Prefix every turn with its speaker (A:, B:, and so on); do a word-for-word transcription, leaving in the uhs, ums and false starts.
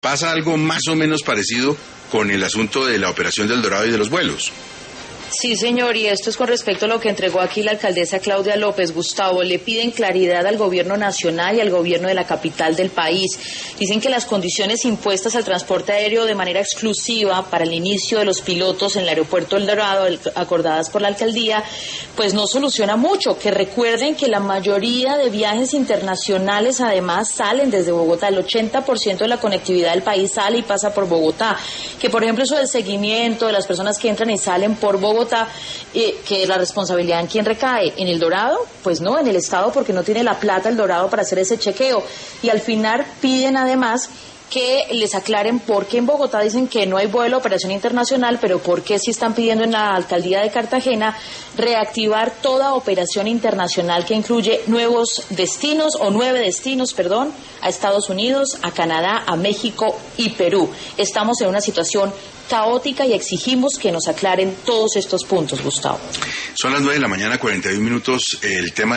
A: pasa algo más o menos parecido con el asunto de la operación del Dorado y de los vuelos.
B: Sí, señor, y esto es con respecto a lo que entregó aquí la alcaldesa Claudia López. Gustavo, le piden claridad al gobierno nacional y al gobierno de la capital del país. Dicen que las condiciones impuestas al transporte aéreo de manera exclusiva para el inicio de los pilotos en el aeropuerto El Dorado, acordadas por la alcaldía, pues no soluciona mucho. Que recuerden que la mayoría de viajes internacionales además salen desde Bogotá. El ochenta por ciento de la conectividad del país sale y pasa por Bogotá. Que por ejemplo eso del seguimiento de las personas que entran y salen por Bogotá, Bogotá, eh, que la responsabilidad en quién recae, ¿en el Dorado? Pues no, en el Estado, porque no tiene la plata el Dorado para hacer ese chequeo. Y al final piden además que les aclaren por qué en Bogotá dicen que no hay vuelo, operación internacional, pero por qué sí están pidiendo en la alcaldía de Cartagena reactivar toda operación internacional que incluye nuevos destinos, o nueve destinos, perdón, a Estados Unidos, a Canadá, a México y Perú. Estamos en una situación caótica y exigimos que nos aclaren todos estos puntos, Gustavo.
A: Son las nueve de la mañana, cuarenta y un minutos, el tema